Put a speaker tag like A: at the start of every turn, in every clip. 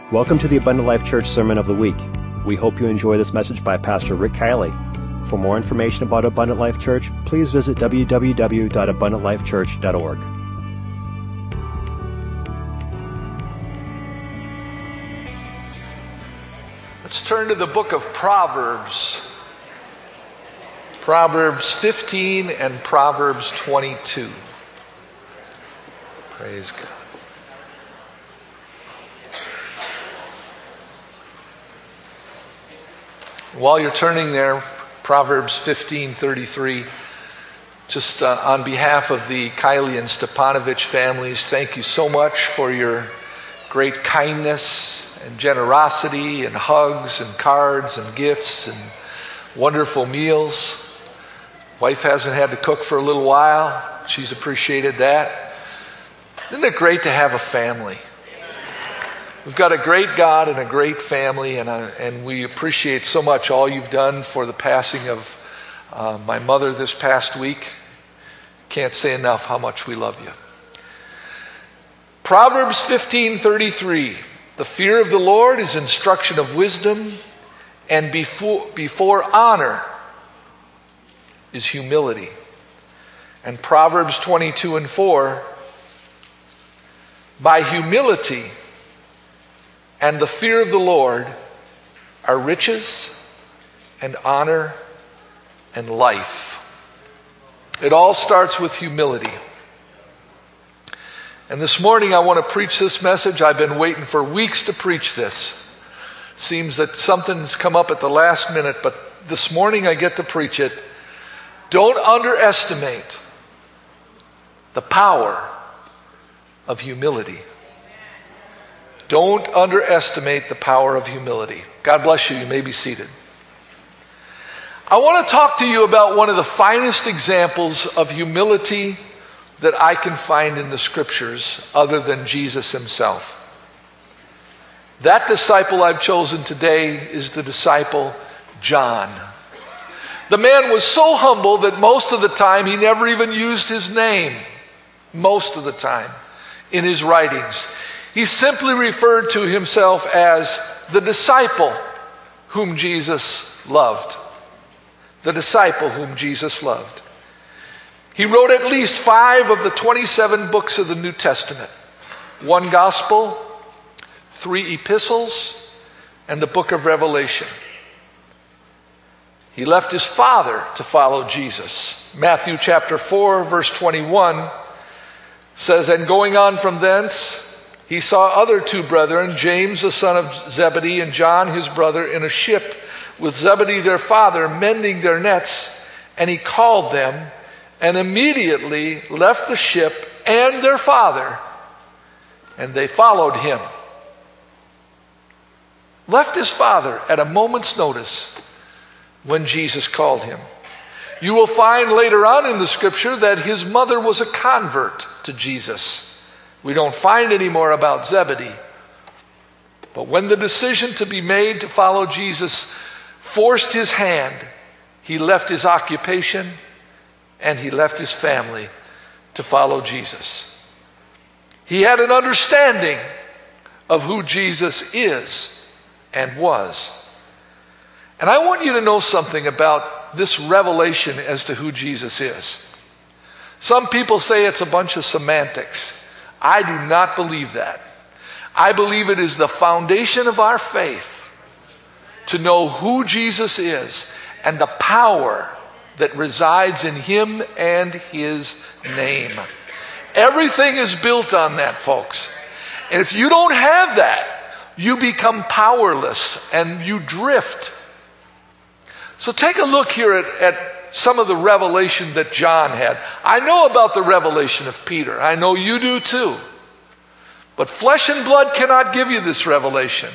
A: Welcome to the Abundant Life Church Sermon of the Week. We hope you enjoy this message by Pastor Rick Kiley. For more information about Abundant Life Church, please visit www.abundantlifechurch.org.
B: Let's turn to the book of Proverbs. Proverbs 15 and Proverbs 22. Praise God. While you're turning there, Proverbs 15:33, just on behalf of the Kiley and Stepanovich families, thank you so much for your great kindness and generosity and hugs and cards and gifts and wonderful meals. Wife hasn't had to cook for a little while. She's appreciated that. Isn't it great to have a family? We've got a great God and a great family, and we appreciate so much all you've done for the passing of my mother this past week. Can't say enough how much we love you. Proverbs 15:33. The fear of the Lord is instruction of wisdom, and before honor is humility. And Proverbs 22:4. By humility and the fear of the Lord are riches and honor and life. It all starts with humility. And this morning I want to preach this message. I've been waiting for weeks to preach this. Seems that something's come up at the last minute, but this morning I get to preach it. Don't underestimate the power of humility. Don't underestimate the power of humility. God bless you. You may be seated. I want to talk to you about one of the finest examples of humility that I can find in the scriptures other than Jesus himself. That disciple I've chosen today is the disciple John. The man was so humble that most of the time he never even used his name. Most of the time in his writings. He simply referred to himself as the disciple whom Jesus loved. The disciple whom Jesus loved. He wrote at least 5 of the 27 books of the New Testament. 1 gospel, 3 epistles, and the book of Revelation. He left his father to follow Jesus. Matthew chapter 4, verse 21 says, and going on from thence, he saw other 2 brethren, James the son of Zebedee and John his brother, in a ship with Zebedee their father, mending their nets. And he called them, and immediately left the ship and their father, and they followed him. Left his father at a moment's notice when Jesus called him. You will find later on in the scripture that his mother was a convert to Jesus. We don't find any more about Zebedee. But when the decision to be made to follow Jesus forced his hand, he left his occupation and he left his family to follow Jesus. He had an understanding of who Jesus is and was. And I want you to know something about this revelation as to who Jesus is. Some people say it's a bunch of semantics. I do not believe that. I believe it is the foundation of our faith to know who Jesus is and the power that resides in him and his name. Everything is built on that, folks. And if you don't have that, you become powerless and you drift. So take a look here at some of the revelation that John had. I know about the revelation of Peter. I know you do too. But flesh and blood cannot give you this revelation.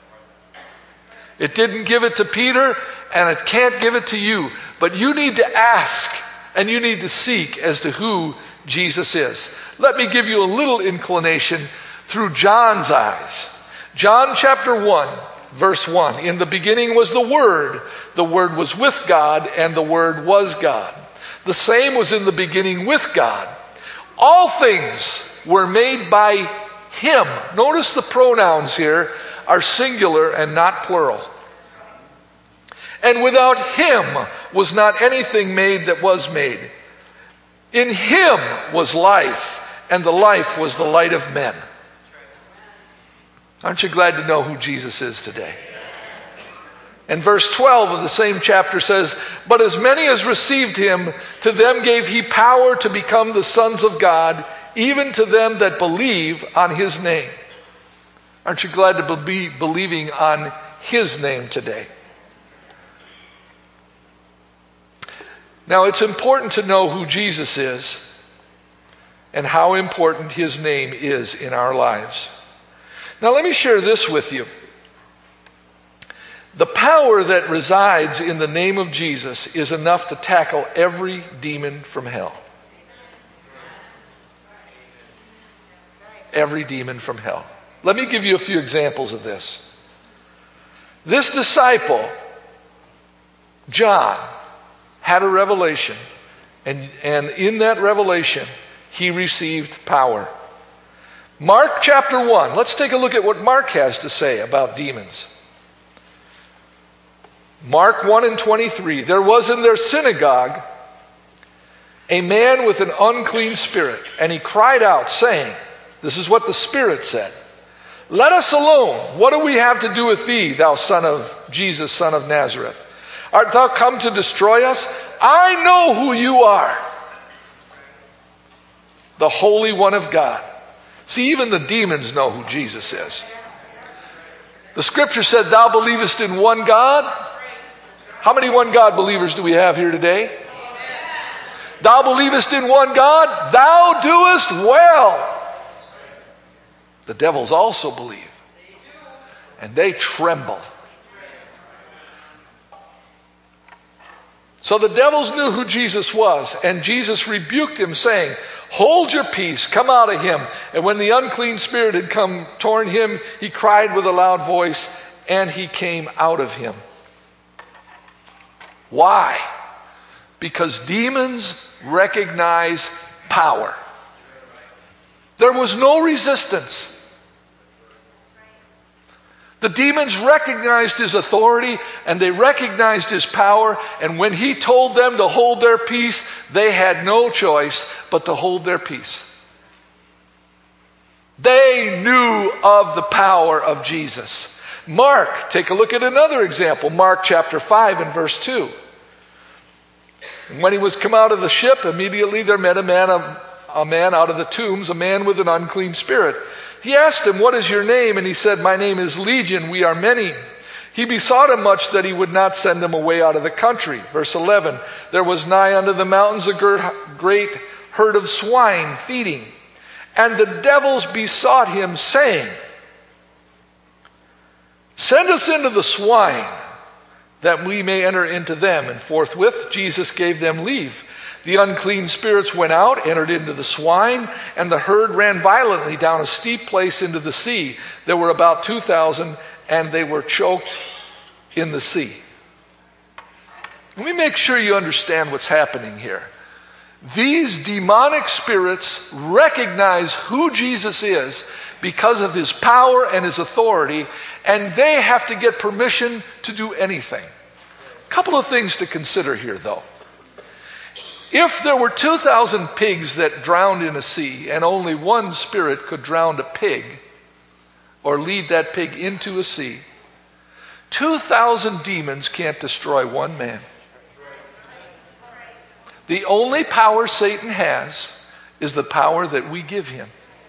B: It didn't give it to Peter, and it can't give it to you. But you need to ask, and you need to seek as to who Jesus is. Let me give you a little inclination through John's eyes. John chapter 1. Verse 1, in the beginning was the Word was with God, and the Word was God. The same was in the beginning with God. All things were made by him. Notice the pronouns here are singular and not plural. And without him was not anything made that was made. In him was life, and the life was the light of men. Aren't you glad to know who Jesus is today? And verse 12 of the same chapter says, but as many as received him, to them gave he power to become the sons of God, even to them that believe on his name. Aren't you glad to be believing on his name today? Now, it's important to know who Jesus is and how important his name is in our lives. Now, let me share this with you. The power that resides in the name of Jesus is enough to tackle every demon from hell. Every demon from hell. Let me give you a few examples of this. This disciple, John, had a revelation, and in that revelation, he received power. Mark chapter 1. Let's take a look at what Mark has to say about demons. Mark 1 and 23. There was in their synagogue a man with an unclean spirit, and he cried out, saying, this is what the spirit said, let us alone. What do we have to do with thee, thou son of Jesus, son of Nazareth? Art thou come to destroy us? I know who you are, the Holy One of God. See, even the demons know who Jesus is. The scripture said, thou believest in one God. How many one God believers do we have here today? Thou believest in one God, thou doest well. The devils also believe, and they tremble. So the devils knew who Jesus was, and Jesus rebuked him, saying, hold your peace, come out of him. And when the unclean spirit had come toward him, he cried with a loud voice, and he came out of him. Why? Because demons recognize power. There was no resistance. The demons recognized his authority, and they recognized his power, and when he told them to hold their peace, they had no choice but to hold their peace. They knew of the power of Jesus. Mark, take a look at another example. Mark chapter 5 and verse 2. When he was come out of the ship, immediately there met a man out of the tombs, a man with an unclean spirit. He asked him, what is your name? And he said, my name is Legion, we are many. He besought him much that he would not send him away out of the country. Verse 11, there was nigh unto the mountains a great herd of swine feeding. And the devils besought him, saying, send us into the swine, that we may enter into them. And forthwith Jesus gave them leave. The unclean spirits went out, entered into the swine, and the herd ran violently down a steep place into the sea. There were about 2,000, and they were choked in the sea. Let me make sure you understand what's happening here. These demonic spirits recognize who Jesus is because of his power and his authority, and they have to get permission to do anything. A couple of things to consider here, though. If there were 2,000 pigs that drowned in a sea, and only one spirit could drown a pig or lead that pig into a sea, 2,000 demons can't destroy one man. The only power Satan has is the power that we give him.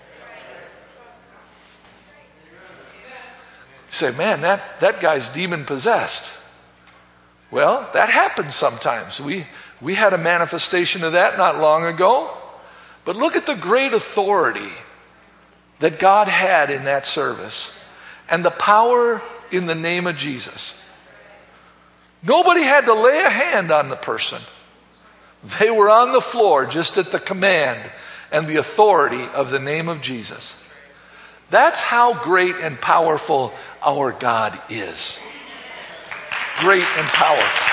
B: You say, man, that guy's demon possessed. Well, that happens sometimes. We had a manifestation of that not long ago. But look at the great authority that God had in that service and the power in the name of Jesus. Nobody had to lay a hand on the person. They were on the floor just at the command and the authority of the name of Jesus. That's how great and powerful our God is. Great and powerful.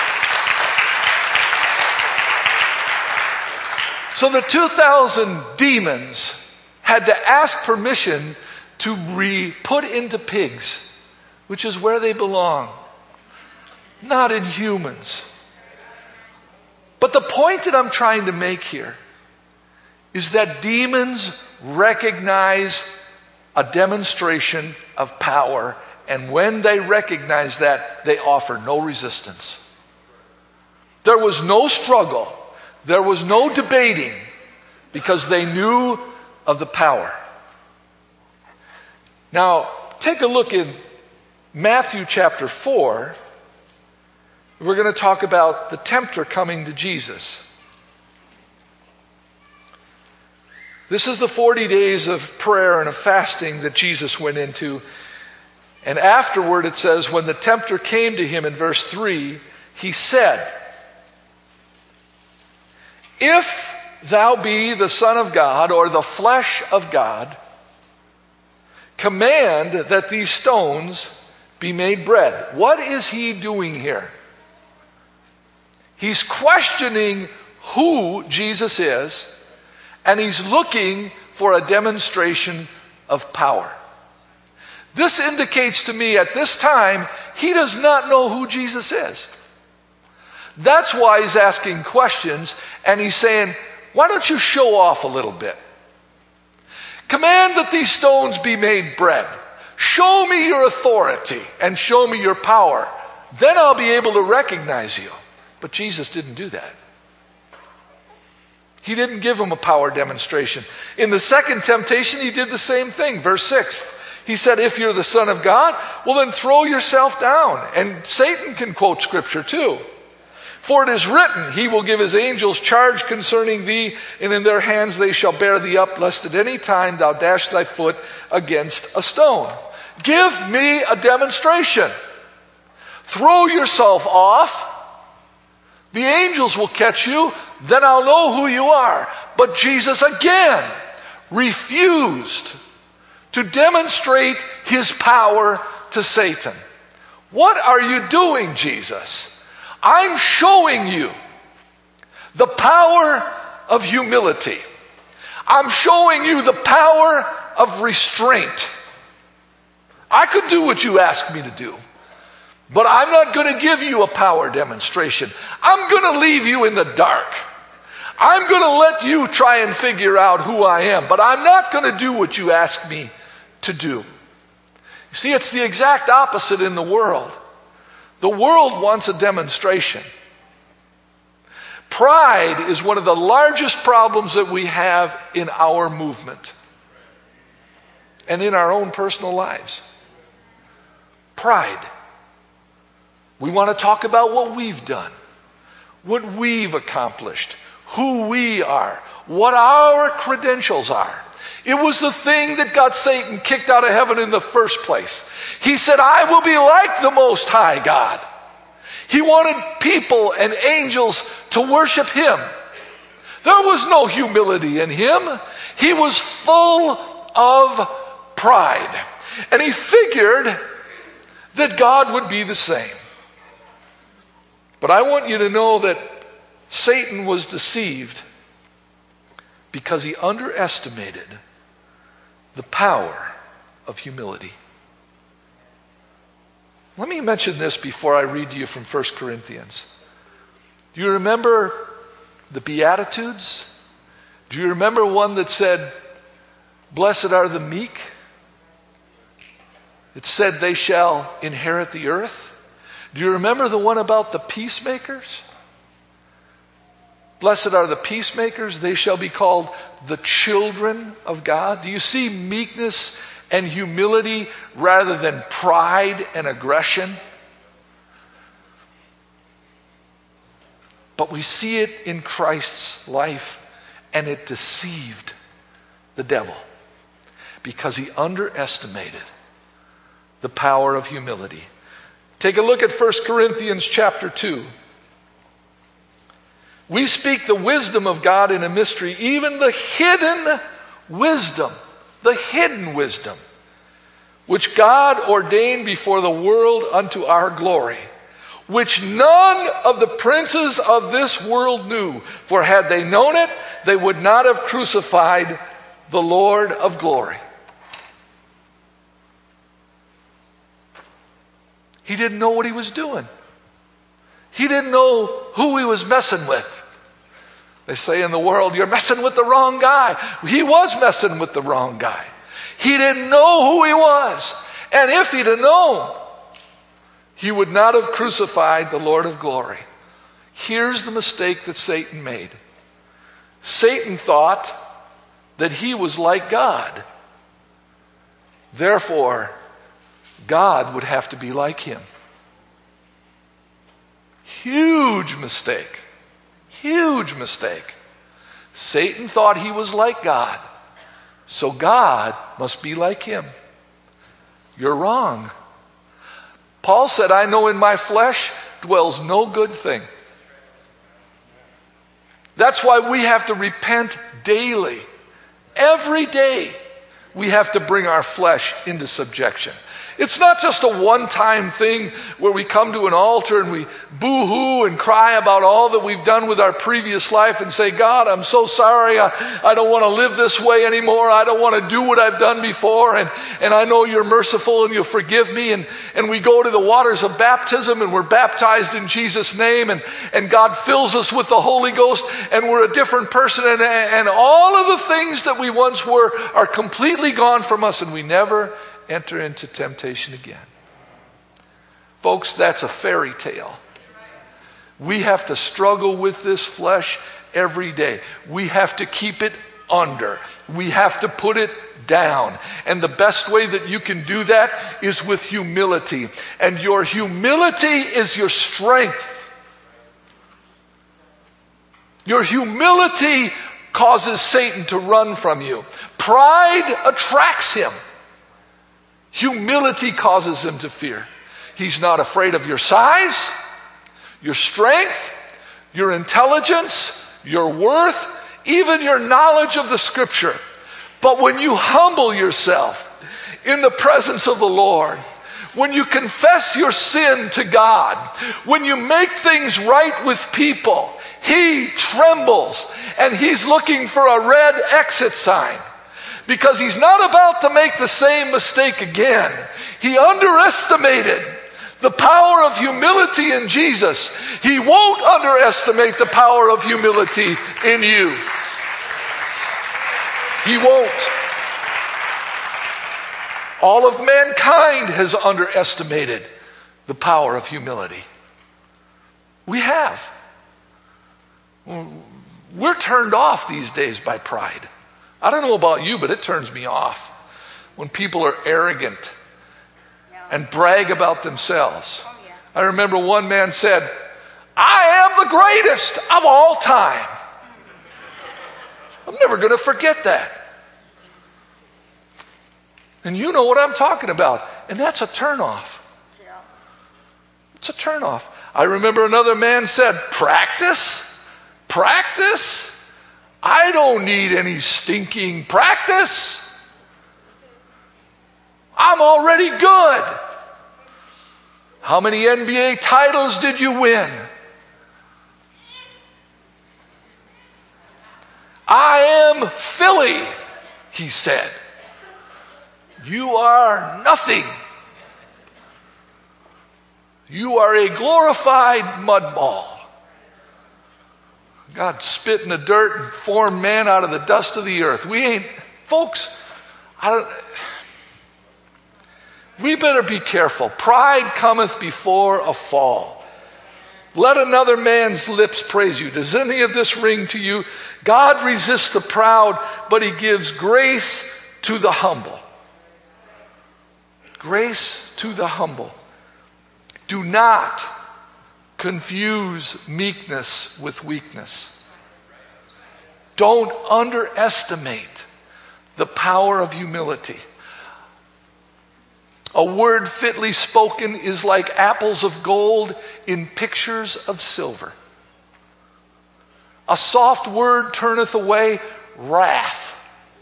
B: So the 2,000 demons had to ask permission to be put into pigs, which is where they belong, not in humans. But the point that I'm trying to make here is that demons recognize a demonstration of power, and when they recognize that, they offer no resistance. There was no struggle. There was no debating, because they knew of the power. Now, take a look in Matthew chapter 4. We're going to talk about the tempter coming to Jesus. This is the 40 days of prayer and of fasting that Jesus went into. And afterward it says, when the tempter came to him in verse 3, he said, "If thou be the Son of God, or the flesh of God, command that these stones be made bread." What is he doing here? He's questioning who Jesus is, and he's looking for a demonstration of power. This indicates to me at this time, he does not know who Jesus is. That's why he's asking questions, and he's saying, why don't you show off a little bit? Command that these stones be made bread. Show me your authority and show me your power. Then I'll be able to recognize you. But Jesus didn't do that. He didn't give him a power demonstration. In the second temptation, he did the same thing. Verse 6, he said, if you're the Son of God, well then throw yourself down. And Satan can quote Scripture too. For it is written, he will give his angels charge concerning thee, and in their hands they shall bear thee up, lest at any time thou dash thy foot against a stone. Give me a demonstration. Throw yourself off. The angels will catch you. Then I'll know who you are. But Jesus again refused to demonstrate his power to Satan. What are you doing, Jesus? I'm showing you the power of humility. I'm showing you the power of restraint. I could do what you ask me to do, but I'm not going to give you a power demonstration. I'm going to leave you in the dark. I'm going to let you try and figure out who I am, but I'm not going to do what you ask me to do. You see, it's the exact opposite in the world. The world wants a demonstration. Pride is one of the largest problems that we have in our movement and in our own personal lives. Pride. We want to talk about what we've done, what we've accomplished, who we are, what our credentials are. It was the thing that got Satan kicked out of heaven in the first place. He said, I will be like the Most High God. He wanted people and angels to worship him. There was no humility in him. He was full of pride. And he figured that God would be the same. But I want you to know that Satan was deceived because he underestimated the power of humility. Let me mention this before I read to you from 1 Corinthians. Do you remember the Beatitudes? Do you remember one that said, blessed are the meek? It said they shall inherit the earth. Do you remember the one about the peacemakers? Blessed are the peacemakers, they shall be called the children of God. Do you see meekness and humility rather than pride and aggression? But we see it in Christ's life, and it deceived the devil because he underestimated the power of humility. Take a look at 1 Corinthians chapter 2. We speak the wisdom of God in a mystery, even the hidden wisdom, which God ordained before the world unto our glory, which none of the princes of this world knew. For had they known it, they would not have crucified the Lord of glory. He didn't know what he was doing. He didn't know who he was messing with. They say in the world, you're messing with the wrong guy. He was messing with the wrong guy. He didn't know who he was. And if he'd have known, he would not have crucified the Lord of glory. Here's the mistake that Satan made. Satan thought that he was like God. Therefore, God would have to be like him. Huge mistake. Huge mistake. Satan thought he was like God. So God must be like him. You're wrong. Paul said, I know in my flesh dwells no good thing. That's why we have to repent daily. Every day we have to bring our flesh into subjection. It's not just a one-time thing where we come to an altar and we boo-hoo and cry about all that we've done with our previous life and say, God, I'm so sorry. I don't want to live this way anymore. I don't want to do what I've done before. And I know you're merciful and you'll forgive me. And we go to the waters of baptism and we're baptized in Jesus' name. And God fills us with the Holy Ghost and we're a different person. And all of the things that we once were are completely gone from us and we never enter into temptation again. Folks, that's a fairy tale. We have to struggle with this flesh every day. We have to keep it under. We have to put it down. And the best way that you can do that is with humility. And your humility is your strength. Your humility causes Satan to run from you. Pride attracts him. Humility causes him to fear. He's not afraid of your size, your strength, your intelligence, your worth, even your knowledge of the Scripture. But when you humble yourself in the presence of the Lord, when you confess your sin to God, when you make things right with people, he trembles and he's looking for a red exit sign. Because he's not about to make the same mistake again. He underestimated the power of humility in Jesus. He won't underestimate the power of humility in you. He won't. All of mankind has underestimated the power of humility. We have. We're turned off these days by pride. I don't know about you, but it turns me off when people are arrogant and brag about themselves. I remember one man said, I am the greatest of all time. I'm never going to forget that. And you know what I'm talking about. And that's a turnoff. It's a turnoff. I remember another man said, practice? Practice? I don't need any stinking practice. I'm already good. How many NBA titles did you win? I am Philly, he said. You are nothing. You are a glorified mud ball. God spit in the dirt and formed man out of the dust of the earth. Folks, we better be careful. Pride cometh before a fall. Let another man's lips praise you. Does any of this ring to you? God resists the proud, but he gives grace to the humble. Grace to the humble. Do not confuse meekness with weakness. Don't underestimate the power of humility. A word fitly spoken is like apples of gold in pictures of silver. A soft word turneth away wrath.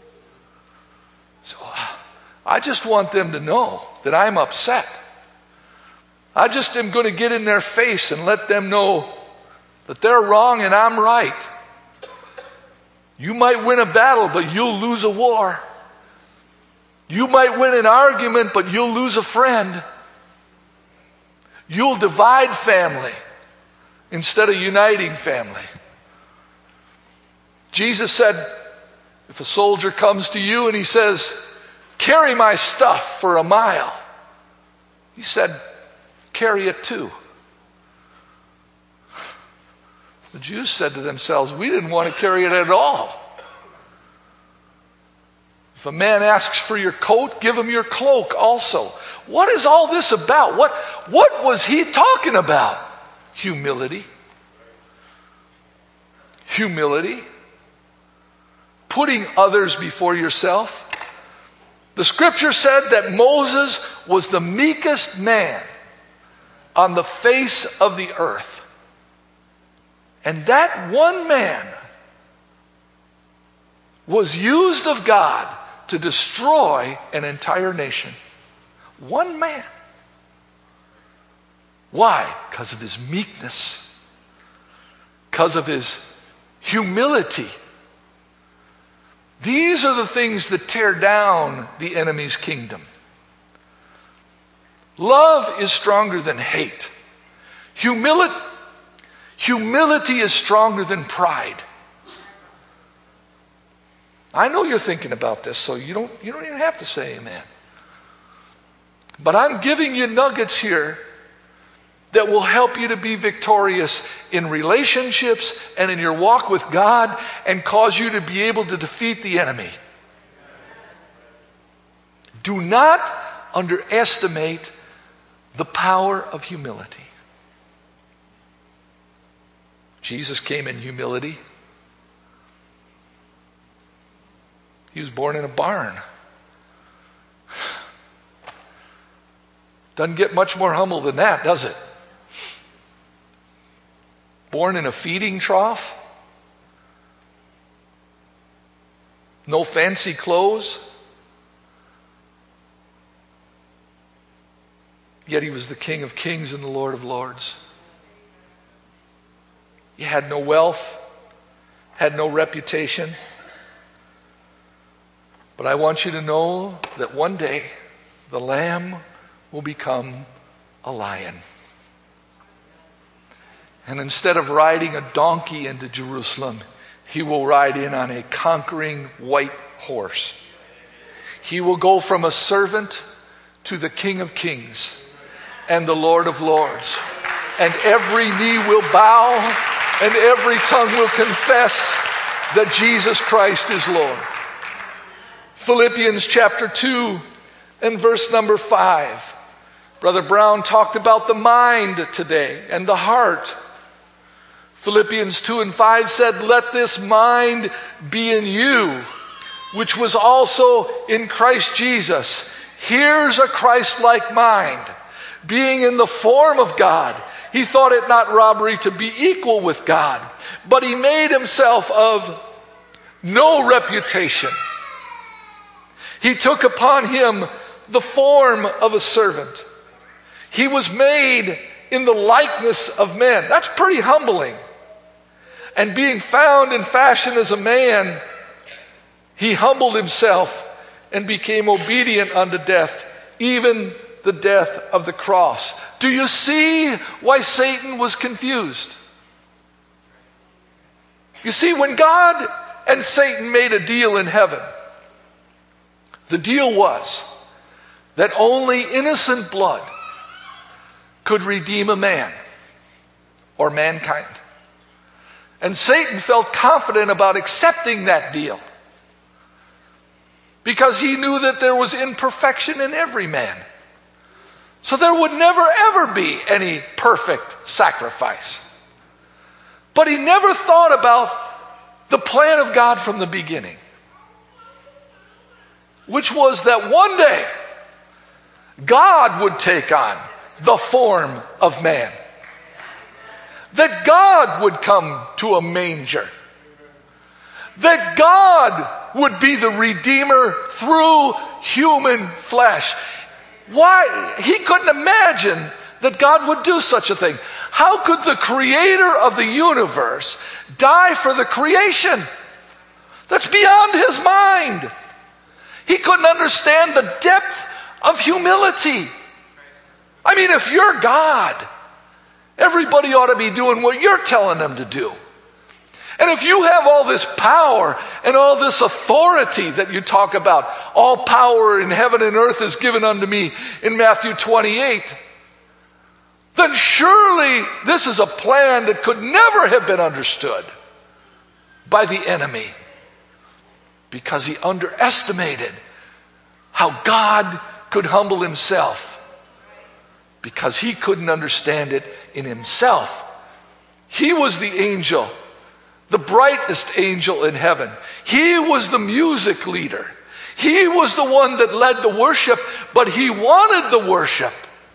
B: So I just want them to know that I'm upset. I just am going to get in their face and let them know that they're wrong and I'm right. You might win a battle, but you'll lose a war. You might win an argument, but you'll lose a friend. You'll divide family instead of uniting family. Jesus said, if a soldier comes to you and he says, carry my stuff for a mile, he said, carry it too. The Jews said to themselves, we didn't want to carry it at all. If a man asks for your coat, give him your cloak also. What is all this about? What was he talking about? Humility. Humility. Putting others before yourself. The scripture said that Moses was the meekest man on the face of the earth. And that one man was used of God to destroy an entire nation. One man. Why? Because of his meekness. Because of his humility. These are the things that tear down the enemy's kingdom. Love is stronger than hate. Humility is stronger than pride. I know you're thinking about this, so you don't even have to say amen. But I'm giving you nuggets here that will help you to be victorious in relationships and in your walk with God and cause you to be able to defeat the enemy. Do not underestimate the power of humility. Jesus came in humility. He was born in a barn. Doesn't get much more humble than that, does it? Born in a feeding trough. No fancy clothes. Yet he was the King of Kings and the Lord of Lords. He had no wealth, had no reputation. But I want you to know that one day the Lamb will become a lion. And instead of riding a donkey into Jerusalem, he will ride in on a conquering white horse. He will go from a servant to the King of Kings and the Lord of Lords. And every knee will bow and every tongue will confess that Jesus Christ is Lord. Philippians chapter 2 and verse number 5. Brother Brown talked about the mind today and the heart. Philippians 2 and 5 said, let this mind be in you, which was also in Christ Jesus. Here's a Christ-like mind. Being in the form of God, he thought it not robbery to be equal with God, but he made himself of no reputation. He took upon him the form of a servant. He was made in the likeness of men. That's pretty humbling. And being found in fashion as a man, he humbled himself and became obedient unto death, even the death of the cross. Do you see why Satan was confused? You see, when God and Satan made a deal in heaven, the deal was that only innocent blood could redeem a man or mankind. And Satan felt confident about accepting that deal because he knew that there was imperfection in every man. So there would never ever be any perfect sacrifice. But he never thought about the plan of God from the beginning, which was that one day God would take on the form of man. That God would come to a manger. That God would be the Redeemer through human flesh. Why? He couldn't imagine that God would do such a thing. How could the creator of the universe die for the creation? That's beyond his mind. He couldn't understand the depth of humility. I mean, if you're God, everybody ought to be doing what you're telling them to do. And if you have all this power and all this authority that you talk about, all power in heaven and earth is given unto me in Matthew 28, then surely this is a plan that could never have been understood by the enemy, because he underestimated how God could humble himself, because he couldn't understand it in himself. He was the angel, the brightest angel in heaven. He was the music leader. He was the one that led the worship, but he wanted the worship.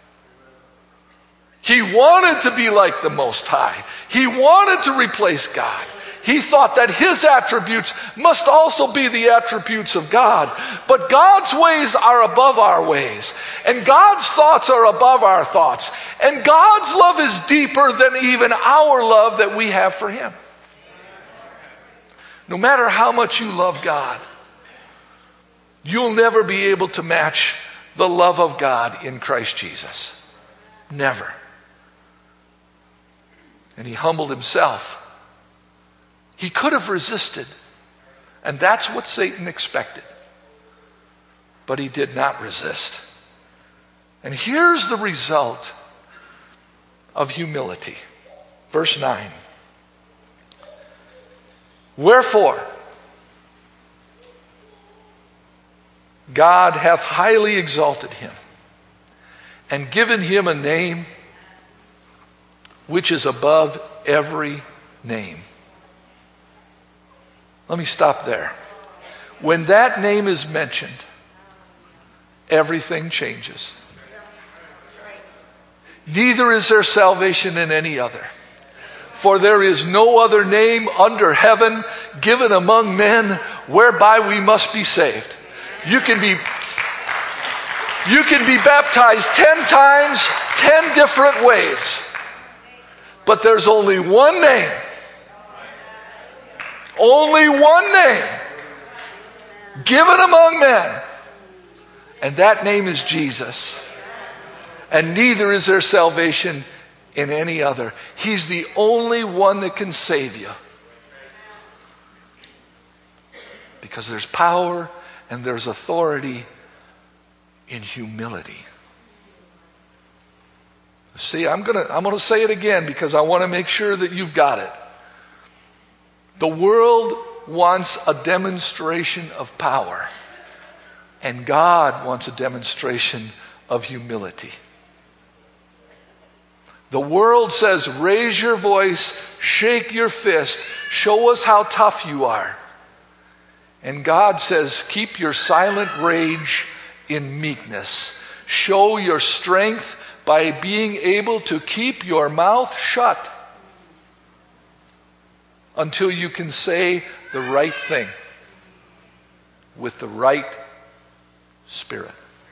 B: He wanted to be like the Most High. He wanted to replace God. He thought that his attributes must also be the attributes of God. But God's ways are above our ways. And God's thoughts are above our thoughts. And God's love is deeper than even our love that we have for him. No matter how much you love God, you'll never be able to match the love of God in Christ Jesus. Never. And he humbled himself. He could have resisted, and that's what Satan expected. But he did not resist. And here's the result of humility. Verse 9. Wherefore, God hath highly exalted him, and given him a name which is above every name. Let me stop there. When that name is mentioned, everything changes. Neither is there salvation in any other. For there is no other name under heaven given among men whereby we must be saved. You can be baptized 10 times, 10 different ways. But there's only one name. Only one name given among men. And that name is Jesus. And neither is there salvation in any other. He's the only one that can save you. Because there's power and there's authority in humility. See, I'm gonna say it again because I want to make sure that you've got it. The world wants a demonstration of power, and God wants a demonstration of humility. The world says, raise your voice, shake your fist, show us how tough you are. And God says, keep your silent rage in meekness. Show your strength by being able to keep your mouth shut until you can say the right thing with the right spirit.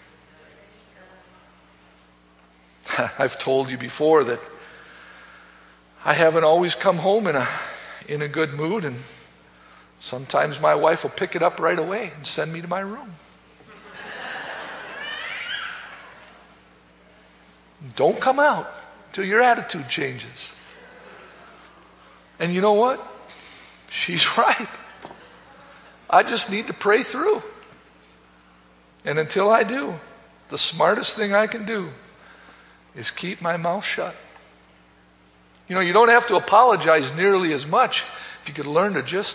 B: I've told you before that I haven't always come home in a good mood, and sometimes my wife will pick it up right away and send me to my room. Don't come out till your attitude changes. And you know what? She's right. I just need to pray through. And until I do, the smartest thing I can do is keep my mouth shut. You know, you don't have to apologize nearly as much if you could learn to just...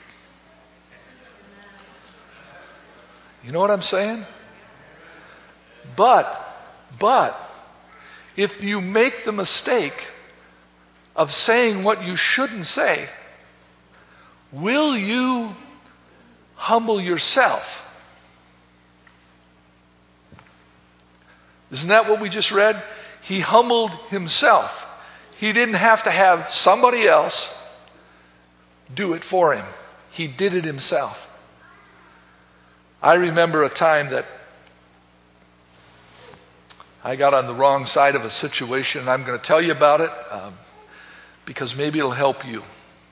B: You know what I'm saying? But, if you make the mistake of saying what you shouldn't say, will you humble yourself? Isn't that what we just read? He humbled himself. He didn't have to have somebody else do it for him. He did it himself. I remember a time that I got on the wrong side of a situation, and I'm going to tell you about it because maybe it'll help you.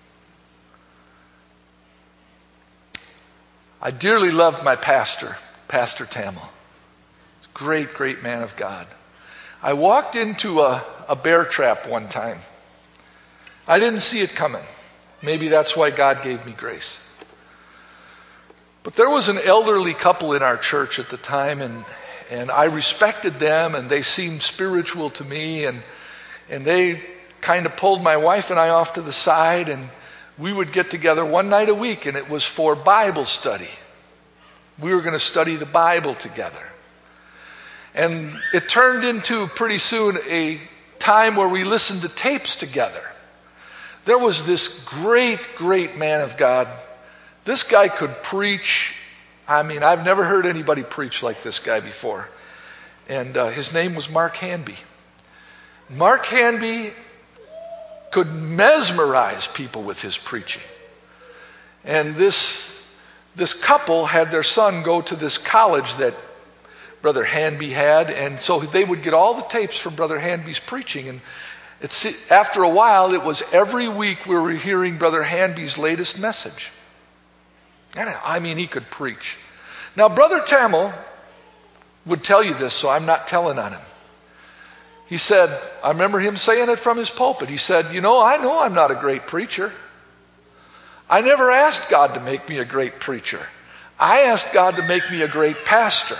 B: I dearly loved my pastor, Pastor Tamil. Great, great man of God. I walked into a bear trap one time. I didn't see it coming. Maybe that's why God gave me grace. But there was an elderly couple in our church at the time, and I respected them, and they seemed spiritual to me, and they kind of pulled my wife and I off to the side, and we would get together one night a week, and it was for Bible study. We were going to study the Bible together. And it turned into pretty soon a time where we listened to tapes together. There was this great, great man of God. This guy could preach. I mean, I've never heard anybody preach like this guy before. And his name was Mark Hanby. Mark Hanby could mesmerize people with his preaching. And this couple had their son go to this college that Brother Hanby had, and so they would get all the tapes from Brother Hanby's preaching. And after a while, it was every week we were hearing Brother Hanby's latest message. And I mean, he could preach. Now, Brother Tamil would tell you this, so I'm not telling on him. He said, I remember him saying it from his pulpit. He said, I know I'm not a great preacher. I never asked God to make me a great preacher. I asked God to make me a great pastor.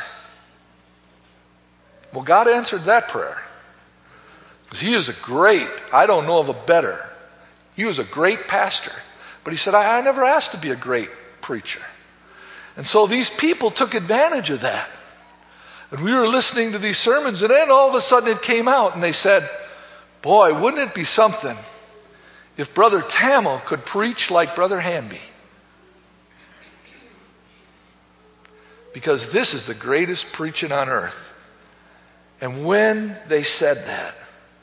B: Well, God answered that prayer. Because he is I don't know of a better. He was a great pastor. But he said, I never asked to be a great preacher. And so these people took advantage of that. And we were listening to these sermons, and then all of a sudden it came out, and they said, boy, wouldn't it be something if Brother Tamil could preach like Brother Hanby? Because this is the greatest preaching on earth. And when they said that,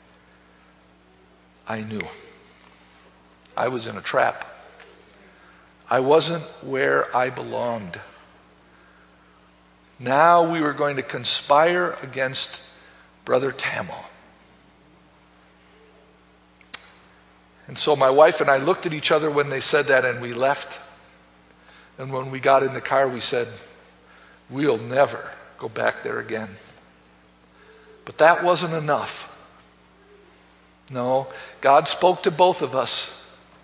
B: I knew I was in a trap. I wasn't where I belonged. Now we were going to conspire against Brother Tamil. And so my wife and I looked at each other when they said that, and we left. And when we got in the car, we said, we'll never go back there again. But that wasn't enough. No, God spoke to both of us.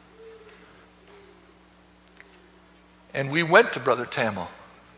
B: And we went to Brother Tamil.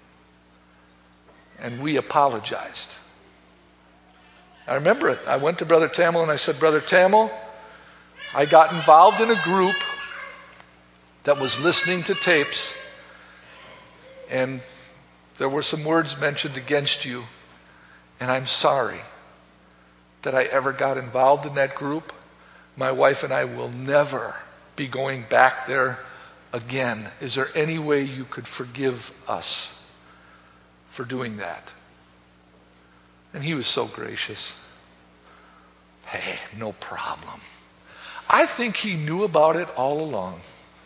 B: And we apologized. I remember it. I went to Brother Tamil and I said, Brother Tamil, I got involved in a group that was listening to tapes, and there were some words mentioned against you, and I'm sorry that I ever got involved in that group. My wife and I will never be going back there again. Is there any way you could forgive us for doing that? And he was so gracious. Hey, no problem. I think he knew about it all along.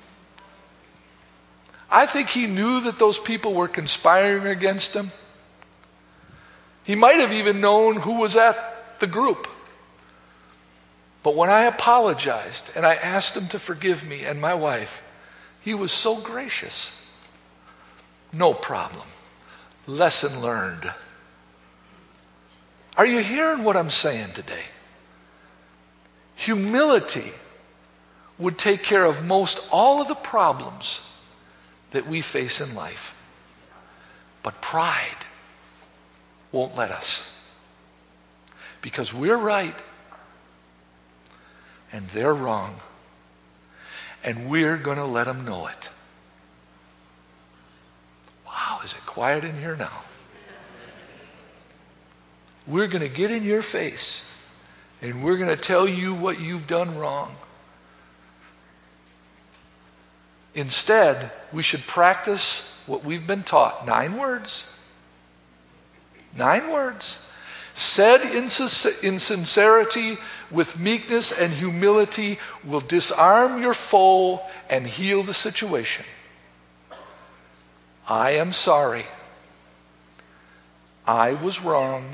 B: I think he knew that those people were conspiring against him. He might have even known who was at the group. But when I apologized and I asked him to forgive me and my wife, he was so gracious. No problem. Lesson learned. Are you hearing what I'm saying today? Humility would take care of most all of the problems that we face in life. But pride won't let us. Because we're right and they're wrong. And we're going to let them know it. Wow, is it quiet in here now? We're going to get in your face and we're going to tell you what you've done wrong. Instead, we should practice what we've been taught. 9 words. 9 words. Said in sincerity, with meekness and humility, will disarm your foe and heal the situation. I am sorry. I was wrong.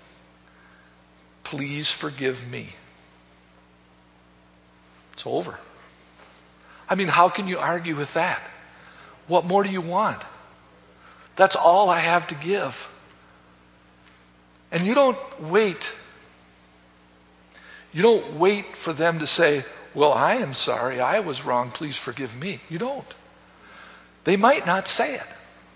B: Please forgive me. It's over. I mean, how can you argue with that? What more do you want? That's all I have to give. And you don't wait You don't wait for them to say, well, I am sorry, I was wrong, please forgive me. You don't. They might not say it.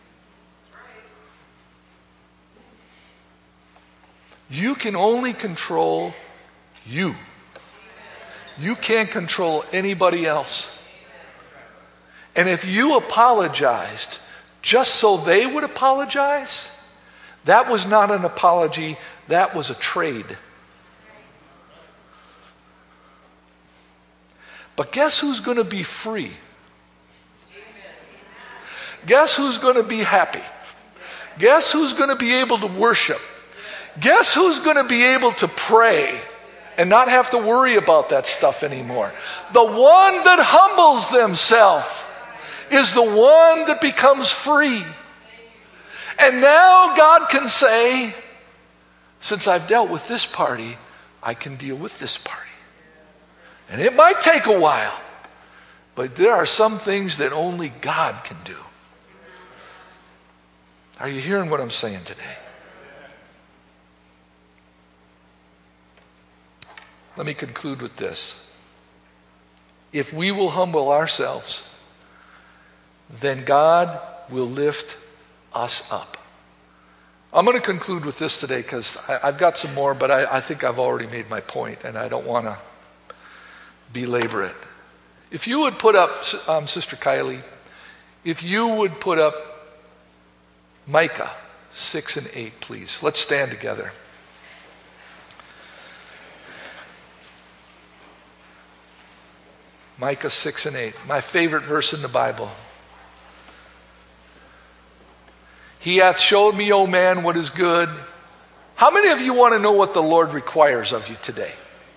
B: You can only control you. You can't control anybody else. And if you apologized just so they would apologize, that was not an apology, that was a trade. But guess who's going to be free? Guess who's going to be happy? Guess who's going to be able to worship? Guess who's going to be able to pray and not have to worry about that stuff anymore? The one that humbles themselves is the one that becomes free. And now God can say, since I've dealt with this party, I can deal with this party. And it might take a while, but there are some things that only God can do. Are you hearing what I'm saying today? Let me conclude with this. If we will humble ourselves, then God will lift us up. I'm going to conclude with this today because I've got some more, but I think I've already made my point and I don't want to belabor it. If you would put up, Sister Kylie, if you would put up Micah 6 and 8, please. Let's stand together. Micah 6 and 8, my favorite verse in the Bible. He hath showed me, O man, what is good. How many of you want to know what the Lord requires of you today?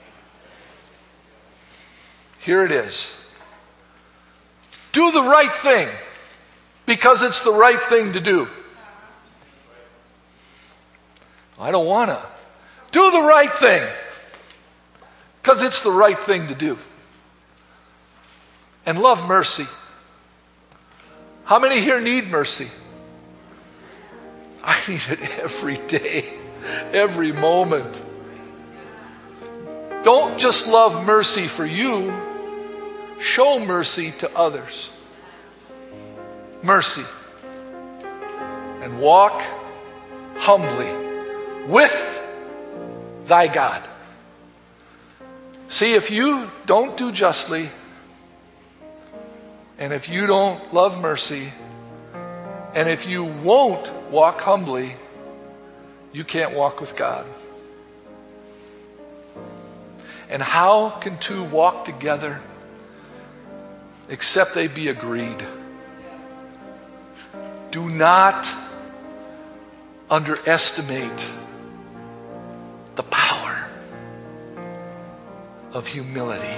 B: Here it is. Do the right thing because it's the right thing to do. I don't want to. Do the right thing because it's the right thing to do. And love mercy. How many here need mercy? I need it every day, every moment. Don't just love mercy for you. Show mercy to others. Mercy. And walk humbly with thy God. See, if you don't do justly, and if you don't love mercy, and if you won't walk humbly, you can't walk with God. And how can two walk together except they be agreed? Do not underestimate the power of humility.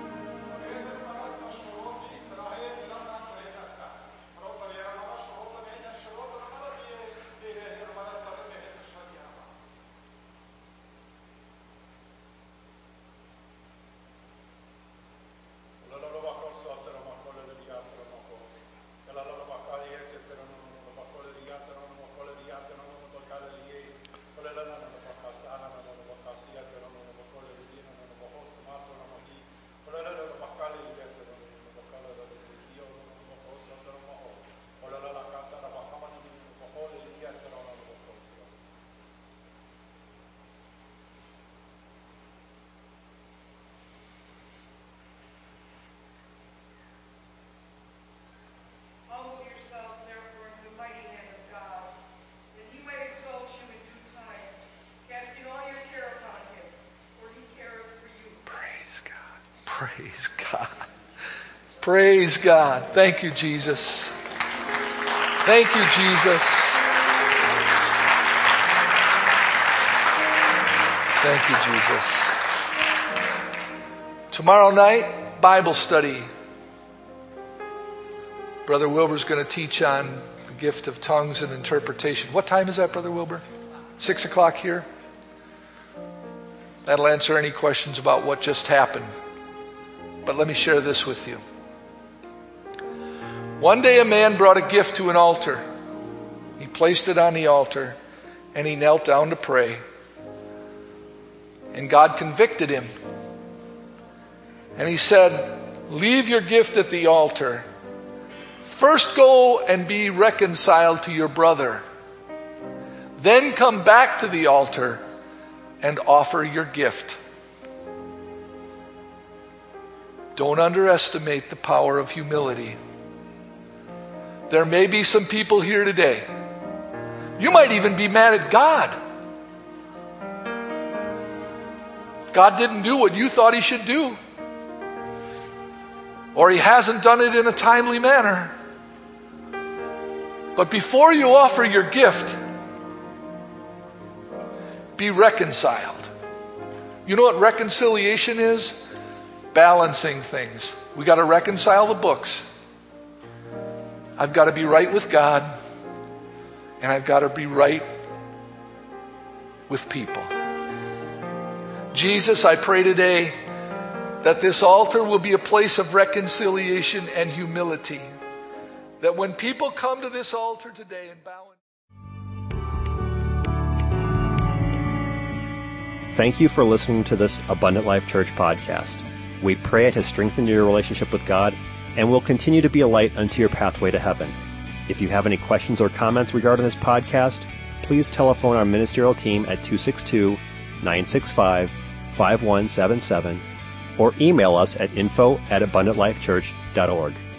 B: Praise God. Praise God. Thank you, Jesus. Thank you, Jesus. Thank you, Jesus. Tomorrow night, Bible study. Brother Wilbur's going to teach on the gift of tongues and interpretation. What time is that, Brother Wilbur? 6 o'clock here? That'll answer any questions about what just happened. But let me share this with you. One day a man brought a gift to an altar. He placed it on the altar and he knelt down to pray. And God convicted him. And he said, leave your gift at the altar. First go and be reconciled to your brother. Then come back to the altar and offer your gift. Don't underestimate the power of humility. There may be some people here today. You might even be mad at God. God didn't do what you thought he should do. Or he hasn't done it in a timely manner. But before you offer your gift, be reconciled. You know what reconciliation is? Balancing things. We got to reconcile the books. I've got to be right with God, and I've got to be right with people. Jesus, I pray today that this altar will be a place of reconciliation and humility. That when people come to this altar today and bow.
A: Thank you for listening to this Abundant Life Church podcast. We pray it has strengthened your relationship with God and will continue to be a light unto your pathway to heaven. If you have any questions or comments regarding this podcast, please telephone our ministerial team at 262-965-5177 or email us at info@abundantlifechurch.org.